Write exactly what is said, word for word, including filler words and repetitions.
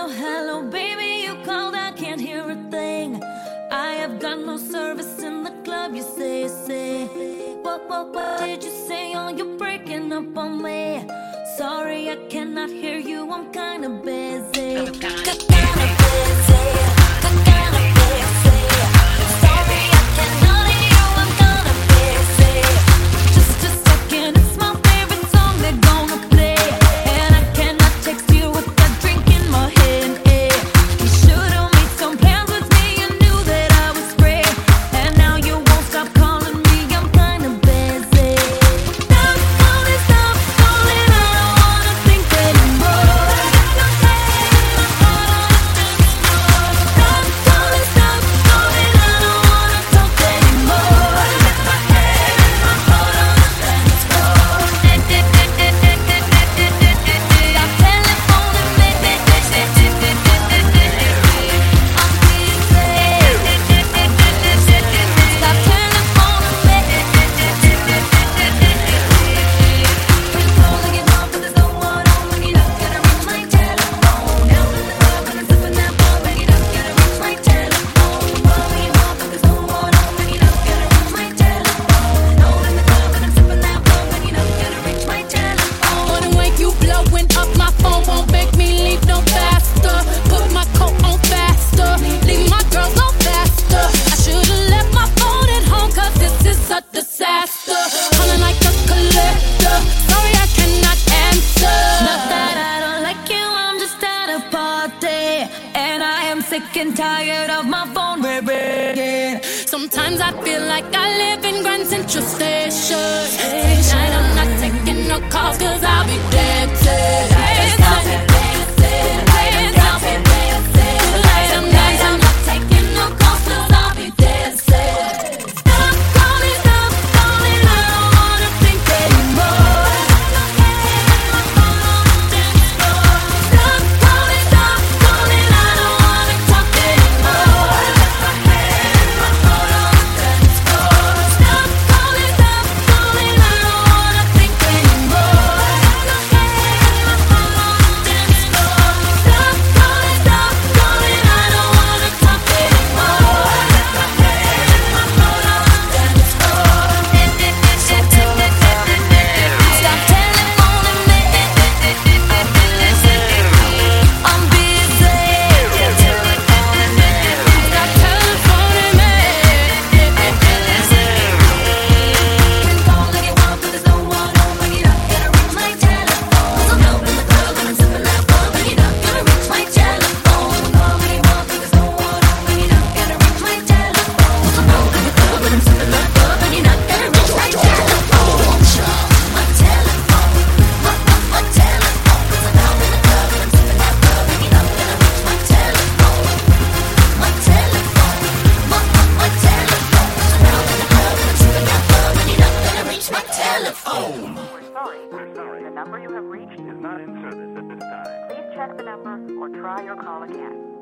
Hello, hello, baby, you called, I can't hear a thing. I have got no service in the club, you say, say. What, what, what did you say? Oh, you're breaking up on me. Sorry, I cannot hear you, I'm kinda busy. I'm kinda busy. Sick and tired of my phone ringing. Sometimes I feel like I live in Grand Central Station. Tonight I'm not taking no calls, cause I'll be dancing. We're sorry. The number you have reached is not in service at this time. Please check the number or try your call again.